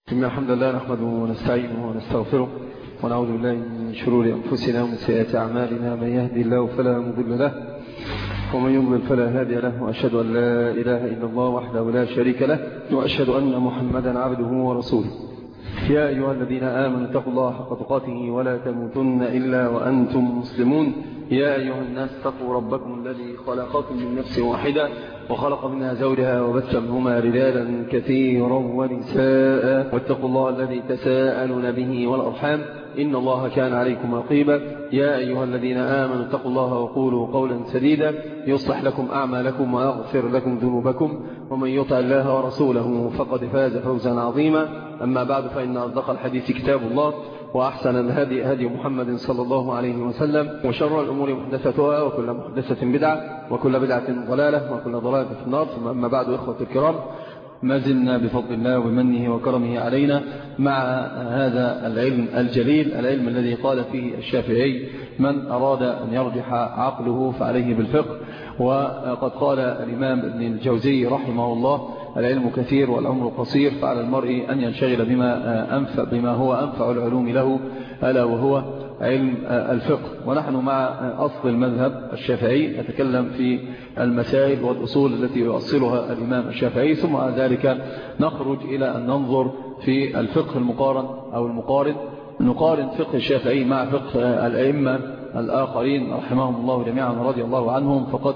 إن الحمد لله نحمده ونستعينه ونستغفره ونعوذ بالله من شرور أنفسنا ومن سيئات أعمالنا. من يهدي الله فلا مضل له ومن يضلل فلا هادي له، وأشهد أن لا إله إلا الله وحده لا شريك له، وأشهد أن محمدا عبده ورسوله. يا أيها الذين آمنوا اتقوا الله حق تقاته ولا تموتن إلا وأنتم مسلمون. يا أيها الناس اتقوا ربكم الذي خلقكم من نفس واحدة وخلق منها زوجها وبث منهما رجالا كثيرا ونساء، واتقوا الله الذي تساءلون به والأرحام إن الله كان عليكم رقيبا. يا أيها الذين آمنوا اتقوا الله وقولوا قولا سديدا يصلح لكم أعمالكم ويغفر لكم ذنوبكم، ومن يطع الله ورسوله فقد فاز فوزا عظيما. أما بعد، فإن أصدق الحديث كتاب الله، وأحسن الهدي هدي محمد صلى الله عليه وسلم، وشر الأمور محدثتها، وكل محدثة بدعة، وكل بدعة ضلالة، وكل ضلالة في النار. ثم أما بعد، إخوة الكرام، ما زلنا بفضل الله ومنه وكرمه علينا مع هذا العلم الجليل، العلم الذي قال فيه الشافعي: من أراد أن يرجح عقله فعليه بالفقه. وقد قال الإمام ابن الجوزي رحمه الله: العلم كثير والعمر قصير، فعلى المرء أن ينشغل بما هو أنفع العلوم له، ألا وهو علم الفقه. ونحن مع أصل المذهب الشافعي نتكلم في المسائل والأصول التي يؤصلها الإمام الشافعي، ثم بعد ذلك نخرج إلى أن ننظر في الفقه المقارن أو المقارن، نقارن فقه الشافعي مع فقه الأئمة الآخرين رحمهم الله جميعا ورضي الله عنهم. فقد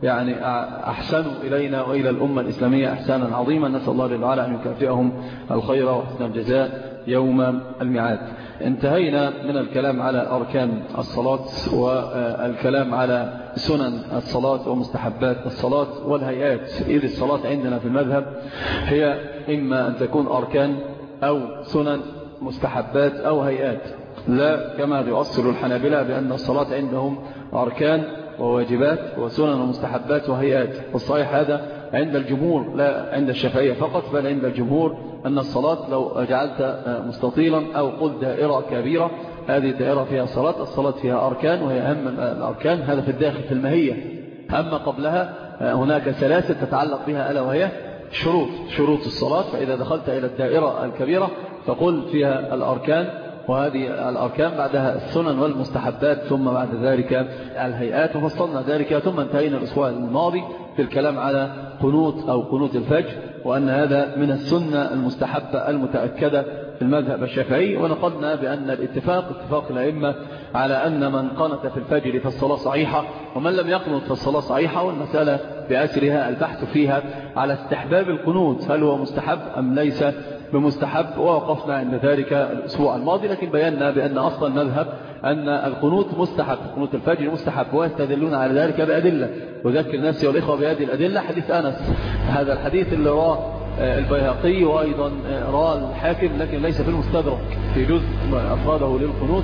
أحسنوا إلينا وإلى الأمة الإسلامية إحسانا عظيما، نسأل الله جل وعلا أن يكافئهم الخير وحسن الجزاء يوم الميعاد. انتهينا من الكلام على أركان الصلاة والكلام على سنن الصلاة ومستحبات الصلاة والهيئات. إذ الصلاة عندنا في المذهب هي إما أن تكون أركان أو سنن، مستحبات أو هيئات، لا كما يؤصل الحنابلة بأن الصلاة عندهم أركان وواجبات وسنن ومستحبات وهيئات. والصحيح هذا عند الجمهور، لا عند الشافعية فقط، بل عند الجمهور أن الصلاة لو جعلت مستطيلا أو قل دائرة كبيرة، هذه الدائرة فيها الصلاة فيها أركان، وهي أهم الأركان، هذا في الداخل في الماهية. أما قبلها هناك سلاسل تتعلق بها، ألا وهي شروط الصلاة. فإذا دخلت إلى الدائرة الكبيرة فقل فيها الأركان، وهذه الأركان بعدها السنن والمستحبات، ثم بعد ذلك الهيئات، وفصلنا ذلك. ثم انتهينا الأسبوع الماضي في الكلام على قنوت الفجر، وأن هذا من السنة المستحبة المتأكدة في المذهب الشافعي. ونقلنا بأن اتفاق الأئمة على أن من قنت في الفجر فالصلاة صحيحة، ومن لم يقنت فالصلاة صحيحة. والمسألة بأسرها البحث فيها على استحباب القنوت، هل هو مستحب أم ليس بمستحب، ووقفنا عند ذلك الأسبوع الماضي. لكن بينا بأن أصل المذهب أن القنوت مستحب، قنوت الفجر مستحب، ويستدلون على ذلك بأدلة. أذكر نفسي والإخوة بهذه الأدلة: حديث أنس، هذا الحديث اللي راه البيهقي وأيضا راه الحاكم، لكن ليس في المستدرك، في جزء أفراده للقنوت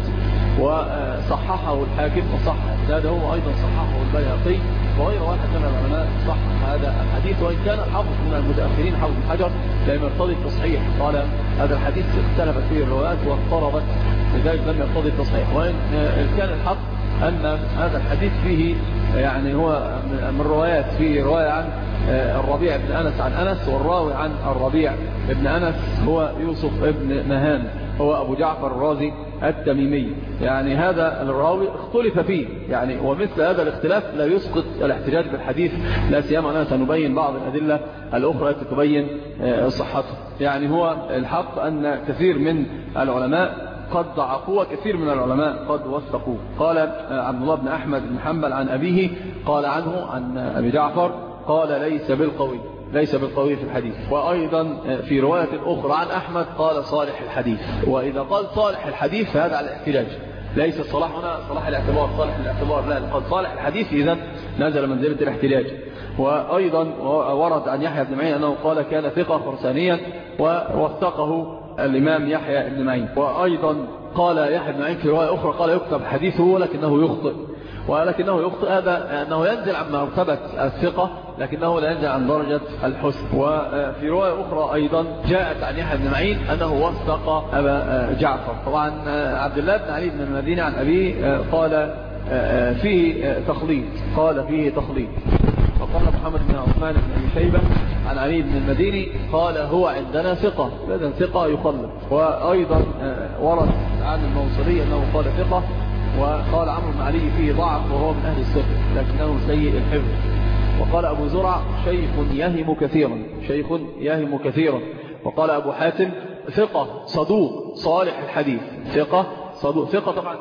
وصححه الحاكم وصحح إسناده، وأيضا صححه البيهقي وغير واحد من العلماء صحح هذا الحديث. وإن كان الحافظ من المتأخرين حافظ بن حجر لم يرتضي التصحيح، قال هذا الحديث اختلفت فيه الروايات واضطربت، لذلك لم يرتضي التصحيح. وإن كان الحق أن هذا الحديث فيه هو من روايات، فيه رواية عن الربيع بن أنس عن أنس، والراوي عن الربيع بن أنس هو يوسف بن نهان، هو أبو جعفر الرازي التميمي. هذا الراوي اختلف فيه، ومثل هذا الاختلاف لا يسقط الاحتجاج بالحديث، لا سيما أننا سنبين بعض الأدلة الأخرى التي تبين صحته. هو الحق أن كثير من العلماء قد ضعفوا، وكثير من العلماء قد وثقوا. قال عبد الله بن أحمد بن حنبل عن أبيه، قال عنه عن أبي جعفر، قال ليس بالقوي في الحديث. وأيضا في رواية أخرى عن أحمد قال صالح الحديث. وإذا قال صالح الحديث فهذا على الاحتجاج، ليس الصلاح هنا صلاح الاعتبار، لا، قال صالح الحديث إذن نزل منزلة الاحتجاج. وأيضا ورد عن يحيى بن معين أنه قال كان ثقة فرسانيا، ووثقه الإمام يحيى بن معين. وأيضا قال يحيى بن معين في رواية أخرى قال يكتب حديثه ولكنه يخطئ، هذا أنه ينزل عن مرتبة الثقة، لكنه لا ينزل عن درجة الحسن. وفي رواية أخرى أيضا جاءت عن يحيى بن معين أنه وثق أبا جعفر. طبعا عبد الله بن علي بن المديني عن أبيه قال فيه تخليط، قال محمد بن عثمان بن أبي شيبة عن علي بن المديني قال هو عندنا ثقة، لذا ثقة يخلد. وأيضا ورد عن الموصلي أنه قال ثقة، وقال عمرو بن علي فيه ضعف وهو من أهل الثقة لكنه سيء الحفظ. وقال أبو زرع شيخ يهم كثيرا. وقال أبو حاتم ثقة صدوق صالح الحديث، ثقة صدوق، ثقة طبعا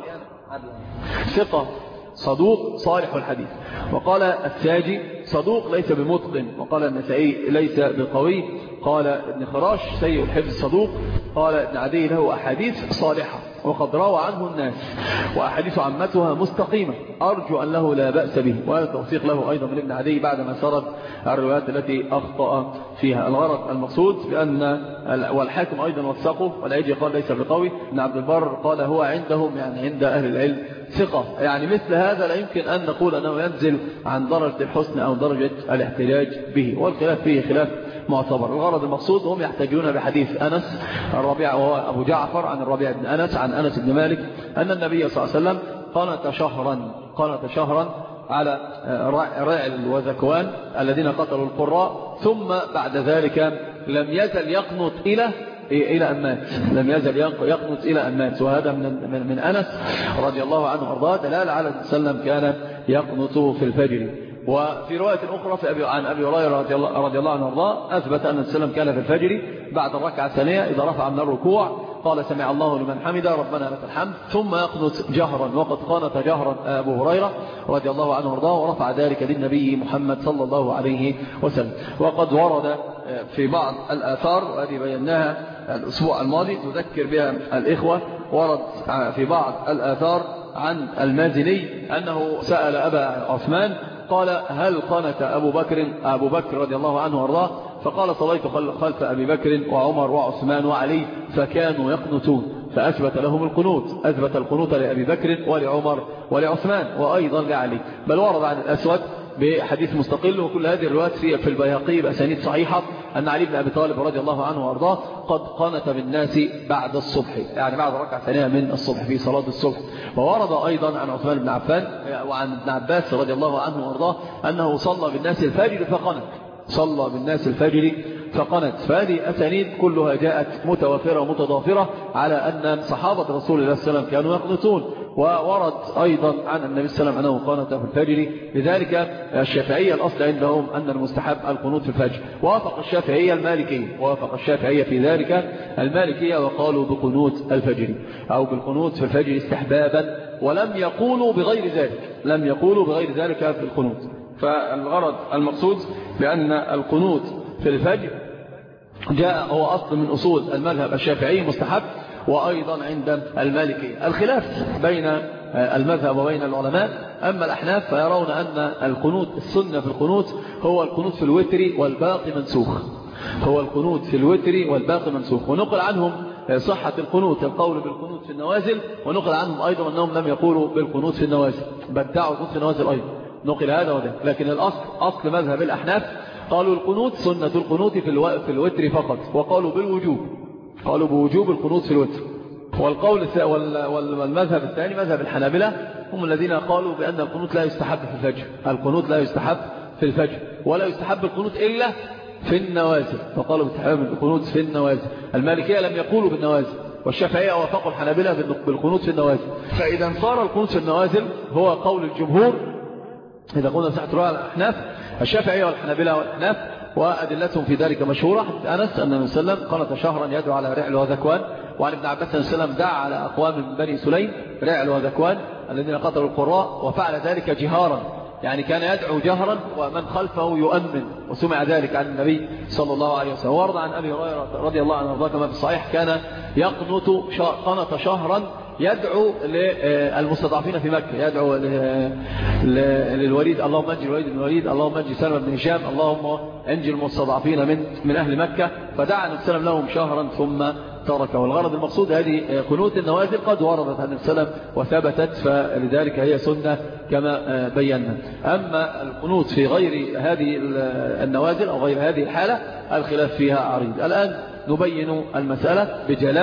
ثقة صدوق صالح الحديث. وقال الساجي صدوق ليس بمتقن. وقال النسائي ليس بقوي. قال ابن خراش سيء الحفظ صدوق. قال ابن عدي له أحاديث صالحة وقد روى عنه الناس وأحاديث عمتها مستقيمة أرجو أن له لا بأس به. وهذا توثيق له أيضا من ابن عدي بعدما سرد الروايات التي أخطأ فيها. الغرض المقصود بأن والحاكم أيضا وثقه، والعيجي قال ليس بقوي. ابن عبد البر قال هو عندهم يعني عند أهل العلم ثقة. يعني مثل هذا لا يمكن أن نقول أنه ينزل عن درجة الحسن أو درجة الاحتجاج به، والخلاف فيه خلاف معتبر. الغرض المقصود هم يحتاجون بحديث أنس الربيع وهو أبو جعفر عن الربيع بن أنس عن أنس بن مالك أن النبي صلى الله عليه وسلم قانت شهرا على رعل وذكوان الذين قتلوا القراء، ثم بعد ذلك لم يزل يقنط إلى أن مات، لم يزل يقنط إلى أن مات. وهذا من أنس رضي الله عنه وأرضاه دلالة على أن وسلم كان يقنط في الفجر. وفي رواية أخرى عن أبي هريرة رضي الله عنه وارضاه أثبت أن وسلم كان في الفجر بعد الركعة الثانية إذا رفع من الركوع قال سمع الله لمن حمده ربنا لك الحمد، ثم يقنط جهرا. وقد قانت جهرا أبو هريرة رضي الله عنه وارضاه ورفع ذلك للنبي محمد صلى الله عليه وسلم. وقد ورد في بعض الآثار وهذه بيناها الأسبوع الماضي تذكر بها الإخوة، ورد في بعض الآثار عن المازني أنه سأل أبا عثمان قال هل قنت أبو بكر رضي الله عنه وارضاه؟ فقال صليت خلف أبي بكر وعمر وعثمان وعلي فكانوا يقنتون، فأثبت لهم القنوت، أثبت القنوت لأبي بكر ولعمر ولعثمان وأيضا لعلي. بل ورد عن الأسود بحديث مستقل، وكل هذه الروايات في البيهقي بأسانيد صحيحة أن علي بن أبي طالب رضي الله عنه وارضاه قد قنت بالناس بعد الصبح، يعني بعد ركعة ثانية من الصبح في صلاة الصبح. وورد أيضا عن عثمان بن عفان وعن ابن عباس رضي الله عنه وارضاه أنه صلى بالناس الفجر فقنت. فهذه أسانيد كلها جاءت متوافرة ومتضافرة على أن صحابة رسول الله صلى الله عليه وسلم كانوا يقنطون. وورد أيضا عن النبي صلى الله عليه وسلم أنه قنت في الفجر. لذلك الشافعية الأصل عندهم أن المستحب القنوت في الفجر. وافق الشافعية في ذلك المالكية وقالوا بقنوت الفجر أو بالقنوت في الفجر استحبابا، ولم يقولوا بغير ذلك في القنوت. فالغرض المقصود بأن القنوت في الفجر جاء هو أصل من أصول المذهب الشافعي مستحب، وأيضا عند المالكية. الخلاف بين المذهب وبين العلماء. أما الأحناف فيرون أن القنوت السنة في القنوت هو القنوت في الوتر والباقي منسوخ. ونقل عنهم صحة القنوت القول بالقنوت في النوازل، ونقل عنهم أيضا أنهم لم يقولوا بالقنوت في النوازل بل دعوا القنوت في النوازل أيضا، نقل هذا وده. لكن أصل مذهب الأحناف قالوا القنوت سنة القنوت في الوتر فقط، وقالوا بوجوب القنوت في الوتر. والقول والمذهب الثاني مذهب الحنابلة هم الذين قالوا بأن القنوت لا يستحب في الفجر، ولا يستحب القنوت إلا في النوازل، فقالوا باستحباب القنوت في النوازل. المالكية لم يقولوا بالنوازل، والشافعية وافقوا الحنابلة بالقنوت في النوازل. فإذا صار القنوت في النوازل هو قول الجمهور إذا قلنا صحة رواية الأحناف الشافعية والحنابلة والأحناف، وأدلتهم في ذلك مشهورة. أنس أن النبي صلى الله عليه وسلم قنت شهرا يدعو على رعل وذكوان، وعن ابن عباس صلى الله عليه وسلم دعا على أقوام من بني سليم رعل وذكوان الذين قتلوا القراء، وفعل ذلك جهارا، يعني كان يدعو جهرا ومن خلفه يؤمن، وسمع ذلك عن النبي صلى الله عليه وسلم. ورد عن أبي هريرة رضي الله عنه وارضاه كما في الصحيح كان قنت شهرا يدعو للمستضعفين في مكة، يدعو للوليد اللهم انجي الوليد بن الوليد، اللهم انجي سلمة بن هشام، اللهم انجي المستضعفين من أهل مكة. فدعا النبي صلى الله عليه وسلم لهم شهرا ثم تركه. والغرض المقصود هذه قنوت النوازل قد وردت عن النبي صلى الله عليه وسلم وثبتت، فلذلك هي سنة كما بينا. أما القنوت في غير هذه النوازل أو غير هذه الحالة الخلاف فيها عريض. الآن نبين المسألة بجلاء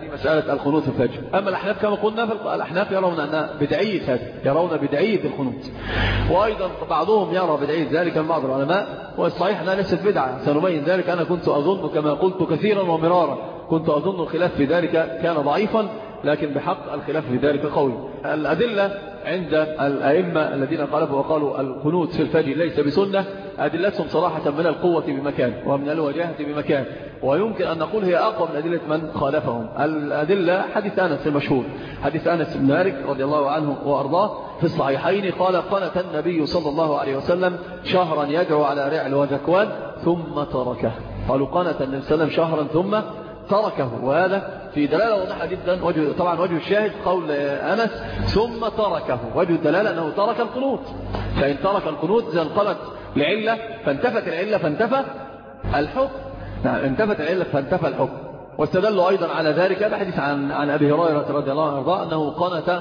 في مسألة القنوت في الفجر. أما الأحناف كما قلنا فالأحناف يرون أن بدعية هذا، يرون بدعية القنوت، وأيضا بعضهم يرى بدعية ذلك من بعض العلماء، والصحيح أنها ليست بدعة. سنبين ذلك. أنا كنت أظن كما قلت كثيرا ومرارا، كنت أظن الخلاف في ذلك كان ضعيفا، لكن بحق الخلاف في ذلك قوي. الأدلة عند الأئمة الذين قالوا وقالوا القنوت في الفجر ليس بسنة، أدلتهم صراحة من القوة بمكان ومن الوجاهة بمكان، ويمكن أن نقول هي أقوى من أدلة من خالفهم. الأدلة حديث أنس المشهور، حديث أنس بن مالك رضي الله عنه وأرضاه في الصحيحين قال قنت النبي صلى الله عليه وسلم شهرا يدعو على رعل وذكوان ثم تركه. قالوا قنت النبي صلى الله عليه وسلم شهرا ثم تركه، وهذا في دلالة واضحة جدا. طبعا وجه الشاهد قول أنس ثم تركه، وجه الدلالة أنه ترك القنوت. فإن ترك القنوت إذا انقلت لعلة فانتفت العلة فانتفى الحكم. نعم، انتفت العلة فانتفى الحكم. واستدلوا أيضا على ذلك بحديث عن أبي هريرة رضي الله عنه أنه قنت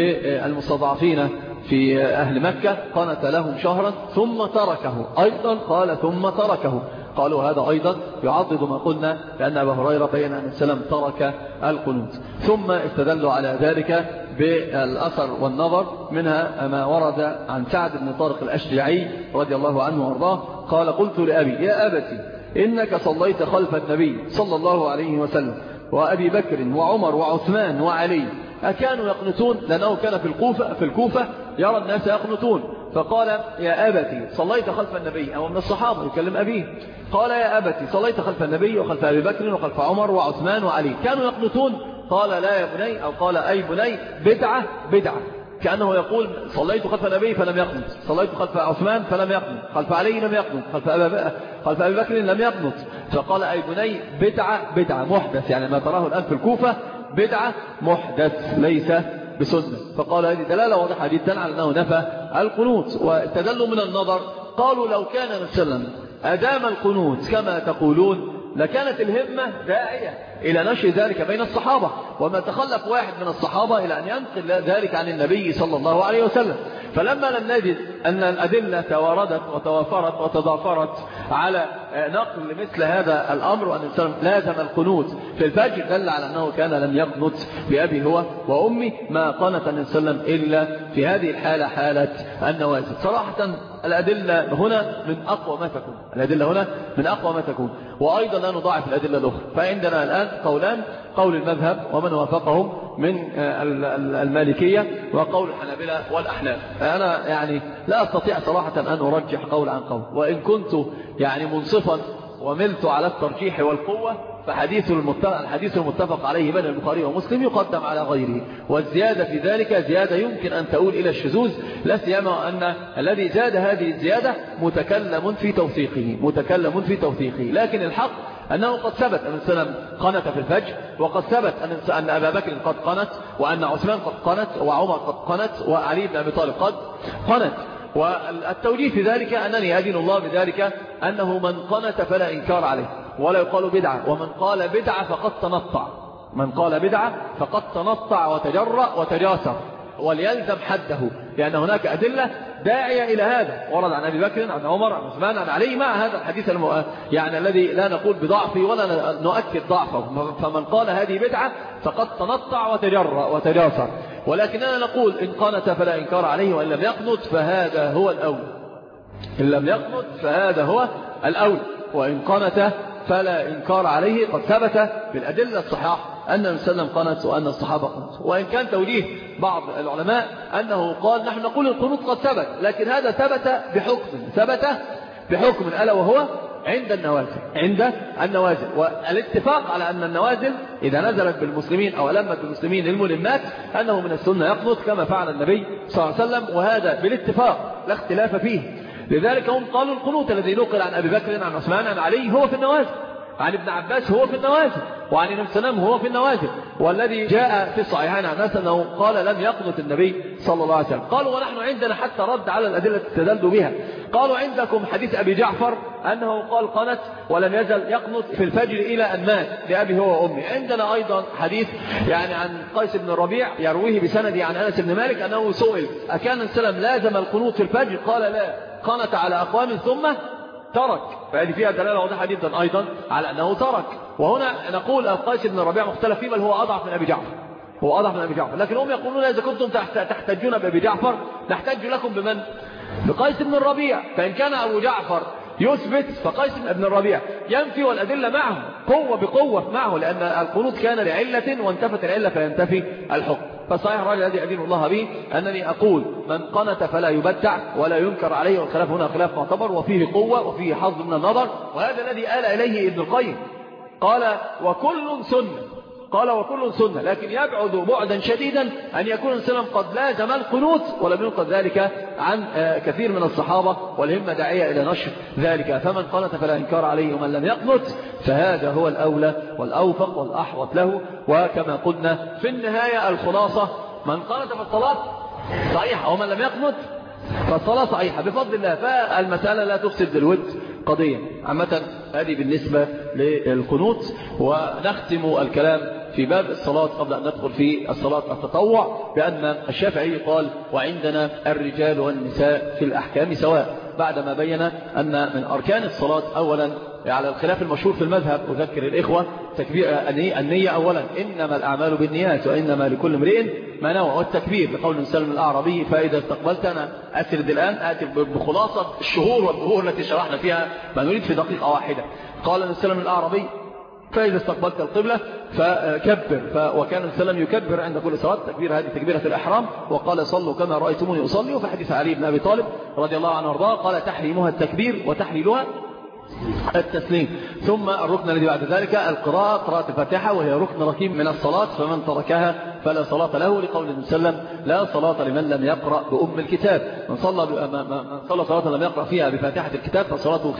للمستضعفين في أهل مكة، قنت لهم شهرا ثم تركه. أيضا قال ثم تركه، قالوا هذا أيضا يعضد ما قلنا، لأن أبا هريرة بين أن السلام ترك القنوت. ثم استدلوا على ذلك بالأثر والنظر، منها ما ورد عن سعد بن طارق الأشجعي رضي الله عنه وارضاه قال قلت لأبي يا أبتي إنك صليت خلف النبي صلى الله عليه وسلم وأبي بكر وعمر وعثمان وعلي أكانوا يقنتون؟ لأنه كان في الكوفة يرى الناس يقنتون. فقال يا أبتي صليت خلف النبي، أو من الصحابة يكلم أبيه، قال يا أبتي صليت خلف النبي وخلف أبي بكر وخلف عمر وعثمان وعلي كانوا يقنتون؟ قال لا يا بني، أو قال أي بني بدعة بدعة، كأنه يقول صليت خلف النبي فلم يقنت، صليت خلف عثمان فلم يقنت، خلف علي لم يقنت، خلف أبي بكر لم يقنت. فقال أي بني بدعة بدعة محدث، يعني ما تراه الآن في الكوفة بدعة محدث ليس بسنة. فقال هذه دلالة واضحة جدا على أنه نفى القنوت. واستدلوا من النظر، قالوا لو كان وسلم أدام القنوت كما تقولون لكانت الهمة داعية إلى نشر ذلك بين الصحابة، وما تخلف واحد من الصحابة إلى أن ينقل ذلك عن النبي صلى الله عليه وسلم. فلما لم نجد أن الأدلة تواردت وتوافرت وتضافرت على نقل مثل هذا الأمر، وأن الإنسان لازم القنوت في الفجر، دل على أنه كان لم يقنت بأبي هو وأمي، ما قنت النبي صلى الله عليه وسلم إلا في هذه الحالة، حالة النوازل. صراحة الأدلة هنا من أقوى ما تكون، الأدلة هنا من أقوى ما تكون. وأيضا لا نضاعف الأدلة الأخرى. فعندنا الآن قولان، قول المذهب ومن وافقهم من المالكية، وقول الحنابلة والأحناف. أنا يعني لا أستطيع صراحة أن أرجح قول عن قول، وإن كنت يعني منصفا وملت على الترجيح والقوة، فالحديث المتفق عليه بين البخاري ومسلم يقدم على غيره، والزيادة في ذلك زيادة يمكن أن تؤول إلى الشذوذ، لا سيما أن الذي زاد هذه الزيادة متكلم في توثيقه. لكن الحق أنه قد ثبت أن السلام قنت في الفجر، وقد ثبت أن أبا بكر قد قنت، وأن عثمان قد قنت، وعمر قد قنت، وعلي بن أبي طالب قد قنت. والتوجيه في ذلك أنني أدين الله بذلك أنه من قنت فلا إنكار عليه، ولا يقال بدعة، ومن قال بدعة فقد تنطع، من قال بدعة فقد تنطع وتجرأ وتجاسر، وليلزم حده، لأن هناك أدلة داعية إلى هذا، ورد عن أبي بكر عن عمر عن عثمان عن علي، مع هذا الحديث يعني الذي لا نقول بضعفه ولا نؤكد ضعفه. فمن قال هذه بدعة فقد تنطع وتجرأ وتجاسر، ولكننا نقول إن قنت فلا إنكار عليه، وإن لم يقنت فهذا هو الأول، إن لم يقنت فهذا هو الأول، وإن قنت فلا إنكار عليه. قد ثبت بالأدلة الصحيحة أن النبي صلى الله عليه وسلم قنت وأن الصحابة قنتوا. وإن كان توجيه بعض العلماء أنه قال نحن نقول القنوت قد ثبت، لكن هذا ثبت بحكم ألا وهو عند النوازل. والاتفاق على أن النوازل إذا نزلت بالمسلمين أو لمت بالمسلمين الملمات أنه من السنة يقنط كما فعل النبي صلى الله عليه وسلم، وهذا بالاتفاق لا اختلاف فيه. لذلك هم قالوا القنوت الذي نقل عن أبي بكر عن عثمان عن علي هو في النوازل، عن ابن عباس هو في النوازل، وعن النبي صلى الله عليه وسلم هو في النوازل. والذي جاء في الصحيحين عن أنس أنه قال لم يقنت النبي صلى الله عليه وسلم. قالوا ونحن عندنا حتى رد على الأدلة استدلوا بها، قالوا عندكم حديث أبي جعفر أنه قال قنت ولم يزل يقنت في الفجر إلى أن مات لأبي هو وأمي. عندنا أيضا حديث يعني عن قيس بن الربيع يرويه بسنده عن أنس بن مالك أنه سئل أكان السلام لازم القنوت في الفجر؟ قال لا، قنت على أقوام ترك، فهذه فيها دلالة واضحة جدا أيضا على أنه ترك. وهنا نقول قيس بن الربيع مختلف فيه، بل هو أضعف من أبي جعفر، هو أضعف من أبي جعفر، لكن هم يقولون إذا كنتم تحتجون بأبي جعفر نحتج لكم بمن؟ بقيس بن الربيع. فإن كان أبو جعفر يثبت فقيس بن الربيع ينفي، والأدلة معه قوة بقوة معه، لأن القنوت كان لعلة وانتفت العلة فينتفي الحكم. فصحيح الراجل الذي أدين الله به أنني أقول من قنت فلا يبدع ولا ينكر عليه، والخلاف هنا خلاف معتبر وفيه قوة وفيه حظ من النظر، وهذا الذي آل إليه ابن القيم. قال وكل سنة، قال وكل سنة، لكن يبعد بعدا شديدا أن يكون الإنسان قد لازم القنوت ولم ينقذ ذلك عن كثير من الصحابة، والهمة داعية إلى نشر ذلك. فمن قنت فلا إنكار عليه، ومن لم يقنت فهذا هو الأولى والأوفق والأحوط له. وكما قلنا في النهاية الخلاصة من قنت فالصلاة صحيحة، ومن لم يقنت فالصلاة صحيحة بفضل الله. فالمسألة لا تفسد للود قضية عامة. هذه بالنسبة للقنوت. ونختم الكلام في باب الصلاة قبل أن ندخل في الصلاة التطوع بأن الشافعي قال وعندنا الرجال والنساء في الأحكام سواء، بعدما بين أن من أركان الصلاة أولا على الخلاف المشهور في المذهب، أذكر الإخوة تكبير النية أولا، إنما الأعمال بالنيات وإنما لكل امرئ ما نوى، والتكبير لقول سلم الأعرابي فإذا استقبلت. أنا أسرد الآن آتي بخلاصة الشهور والظهور التي شرحنا فيها ما نريد في دقيقة واحدة. قال سلم الأعرابي فإذا استقبلت القبلة فكبر، وكان السلام يكبر عند كل صلاة. تكبير هذه تكبيرة الأحرام، وقال صلوا كما رأيتموني أصلي. وفي حديث علي بن أبي طالب رضي الله عنه وارضاه قال تحريمها التكبير وتحليلها التسليم. ثم الركن الذي بعد ذلك القراءة، قراءة الفاتحة، وهي ركن ركيب من الصلاة، فمن تركها فلا صلاة له، لقول النبي صلى الله عليه وسلم لا صلاة لمن لم يقرأ بأم الكتاب. من صلى صلاة لم يقرأ فيها بفاتحة الكتاب فصلاته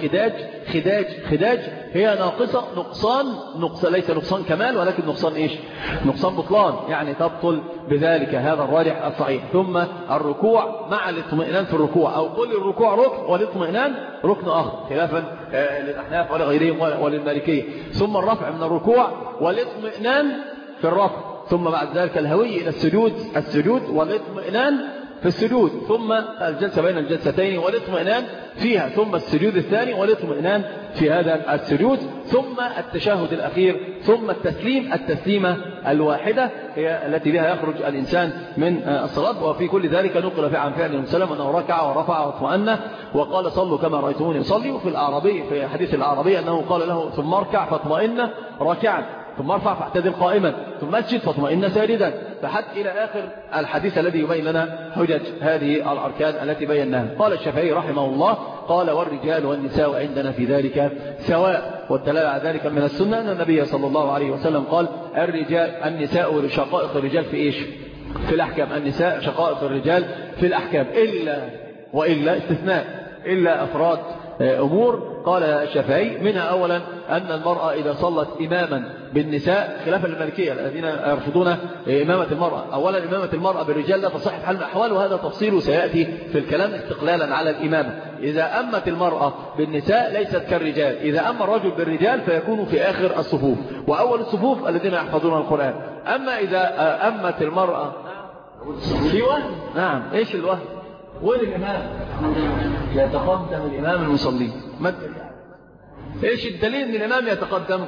خداج هي ناقصة نقصان ليس نقصان كمال، ولكن نقصان إيش؟ نقصان بطلان، يعني تبطل بذلك. هذا الراجح الصحيح. ثم الركوع مع الاطمئنان في الركوع، أو كل الركوع ركن والاطمئنان ركن آخر، خلافا للأحناف ولغيرهم وللمالكية. ثم الرفع من الركوع والاطمئنان في الرفع، ثم بعد ذلك الهوي إلى السجود والاطمئنان في السجود، ثم الجلسة بين الجلستين والاطمئنان فيها، ثم السجود الثاني والاطمئنان في هذا السجود، ثم التشهد الأخير، ثم التسليمة الواحدة هي التي بها يخرج الإنسان من الصلاة. وفي كل ذلك نقل عن فعل المسلم أنه ركع ورفع واطمأن وقال صلوا كما رأيتموني أصلي. وفي الأعرابي في حديث الأعرابي أنه قال له ثم اركع فاطمئن راكعا، ثم ارفع فاعتدل قائما، ثم اسجد فاطمئن ساجدا، فحتى إلى آخر الحديث الذي يبين لنا حجج هذه الأركان التي بيناها. قال الشافعي رحمه الله قال والرجال والنساء عندنا في ذلك سواء. والدلالة على ذلك من السنة أن النبي صلى الله عليه وسلم قال النساء شقائق الرجال في إيش؟ في الأحكام. النساء شقائق الرجال في الأحكام وإلا استثناء إلا أفراد أمور. قال الشافعي منها أولا أن المرأة إذا صلت إماما بالنساء خلافا للمالكية الذين يرفضون إمامة المرأة، أولا إمامة المرأة بالرجال لا تصح في حال من الأحوال، وهذا تفصيل سيأتي في الكلام استقلالا على الإمامة. إذا أمت المرأة بالنساء ليست كالرجال، إذا أما الرجل بالرجال فيكون في آخر الصفوف وأول الصفوف الذين يحفظون القرآن. أما إذا أمت المرأة في وهم، نعم إيش الوهم؟ والإمام يتقدم الإمام المصلي. إيش الدليل أن الإمام يتقدم؟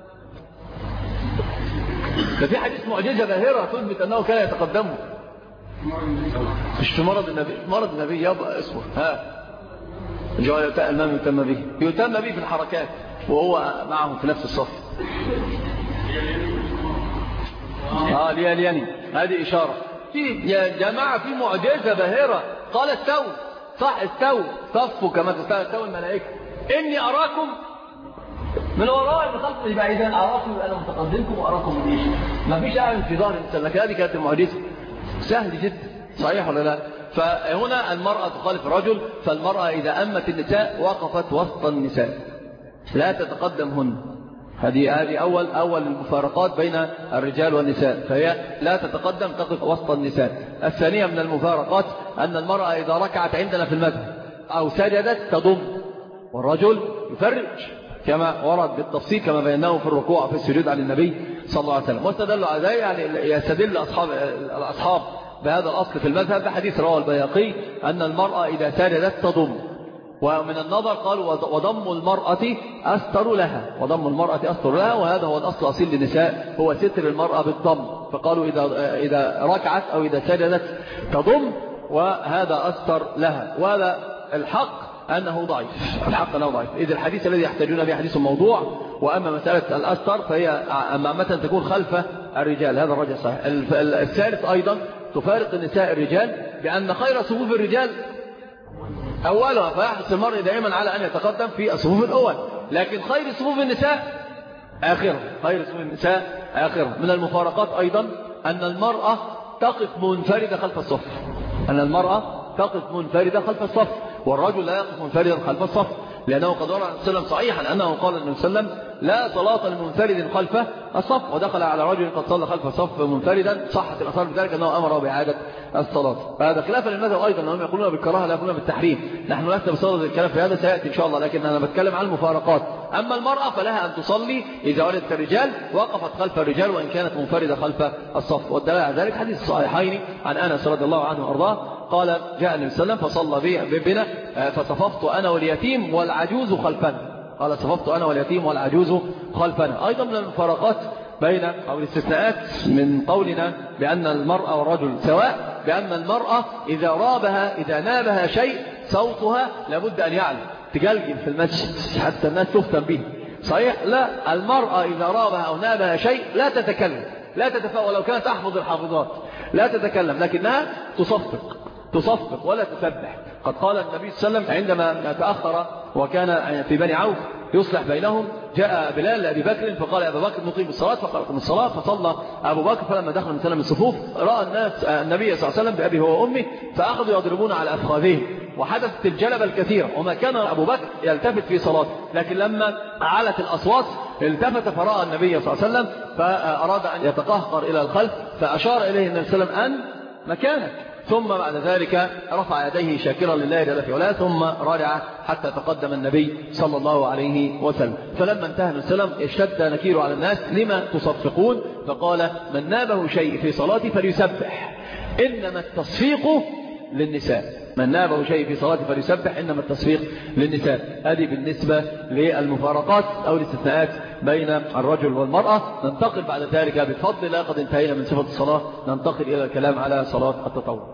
ففي حديث معجزة باهرة تثبت أنه كان يتقدمه. مش في مرض النبي يابا اسمه جاء الإمام يتم به في الحركات وهو معهم في نفس الصف. لياليني هذه إشارة يا جماعة في معجزة باهرة. قال استووا، صح استووا صفوا كما تستوي الملائكة، إني أراكم من وراء المخلص. يبقى إذا أراكم أنا متقدمكم وأراكم من إيش؟ ما فيش أعلم في ظهر الإنسان، لكن هذه كانت المعجزة سهل جدا، صحيح ولا لا؟ فهنا المرأة تخالف الرجل، فالمرأة إذا أمت النساء وقفت وسط النساء لا تتقدمهن. هذه أول المفارقات بين الرجال والنساء، فهي لا تتقدم تقف وسط النساء. الثانية من المفارقات أن المرأة إذا ركعت عندنا في المذهب أو سجدت تضم، والرجل يفرج كما ورد بالتفصيل كما بيناه في الركوع في السجود على النبي صلى الله عليه وسلم. واستدلوا على ذلك، يعني يستدل الأصحاب بهذا الأصل في المذهب بحديث رواه البيهقي أن المرأة إذا سجدت تضم، ومن النظر قالوا وضم المرأة أستر لها، وضم المرأة أستر لها، وهذا هو الأصل الأصيل للنساء، هو ستر المرأة بالضم. فقالوا إذا ركعت أو إذا سجدت تضم، وهذا أستر لها. وهذا الحق أنه ضعيف، الحق أنه ضعيف، إذا الحديث الذي يحتاجون به حديث موضوع. وأما مسألة الأستر فهي أمامة تكون خلف الرجال، هذا الرجل صحيح. الثالث أيضا تفارق النساء الرجال بأن خير صفوف الرجال أولها، فيحرص المرء دائما على أن يتقدم في الصفوف الأول، لكن خير صفوف النساء آخرة، خير صفوف النساء آخرة. من المفارقات أيضا أن المرأة تقف منفردة خلف الصف، أن المرأة تقف منفردة خلف الصف، والرجل لا يقف منفردا خلف الصف، لأنه قد ورد عن وسلم صحيحا أنه قال النبي صلى الله عليه وسلم لا صلاة لمنفرد خلف الصف، ودخل على رجل قد صلى خلف الصف منفردا، صحت الأثار بذلك أنه أمره بإعادة الصلاة. هذا خلافا للمذهب أيضا أنهم يقولون بالكراهة لا يقولون بالتحريم، نحن لسنا بصدد الكلام في هذا، سيأتي إن شاء الله، لكن أنا بتكلم عن المفارقات. أما المرأة فلها أن تصلي إذا ولدت الرجال وقفت خلف الرجال وإن كانت منفردة خلف الصف، والدليل على ذلك حديث الصحيحين عن أنس رضي الله عنه وأرضاه قال جاء النبي صلى الله عليه وسلم فصلى بنا فصففت أنا واليتيم والعجوز خلفنا، قال صففت أنا واليتيم والعجوز خلفنا. أيضا من المفارقات بين أو الاستثناءات من قولنا بأن المرأة والرجل سواء، بأن المرأة إذا نابها شيء صوتها لابد أن يعلى، تجلجل في المسجد حتى الناس تفتن به، صحيح؟ لا، المرأة إذا رابها أو نابها شيء لا تتكلم، لا تتفاوى، ولو كانت تحفظ الحافظات لا تتكلم، لكنها تصفق ولا تسبح. قد قال النبي صلى الله عليه وسلم عندما تأخر وكان في بني عوف يصلح بينهم، جاء بلال لأبي بكر فقال يا أبا بكر نقيم الصلاة، فقال قم الصلاة، فصلى أبو بكر. فلما دخل من سلم الصفوف رأى الناس النبي صلى الله عليه وسلم بأبي هو وأمه، فأخذوا يضربون على أفخاذهم، وحدثت الجلبة الكثيرة، وما كان أبو بكر يلتفت في صلاته، لكن لما علت الأصوات التفت فرأى النبي صلى الله عليه وسلم، فأراد أن يتقهقر إلى الخلف، فأشار إليه النبي صلى الله عليه وسلم أن مكانك، ثم بعد ذلك رفع يديه شاكرا لله جل في علاه، ثم رجع حتى تقدم النبي صلى الله عليه وسلم. فلما انتهى من السلام اشتد نكير على الناس لما تصفقون، فقال من نابه شيء في صلاته فليسبح إنما التصفيق للنساء، من نابه شيء في صلاته فليسبح إنما التصفيق للنساء. هذه بالنسبة للمفارقات أو الاستثناءات بين الرجل والمرأة. ننتقل بعد ذلك بفضل الله، قد انتهينا من صفة الصلاة، ننتقل إلى الكلام على صلاة التطوع.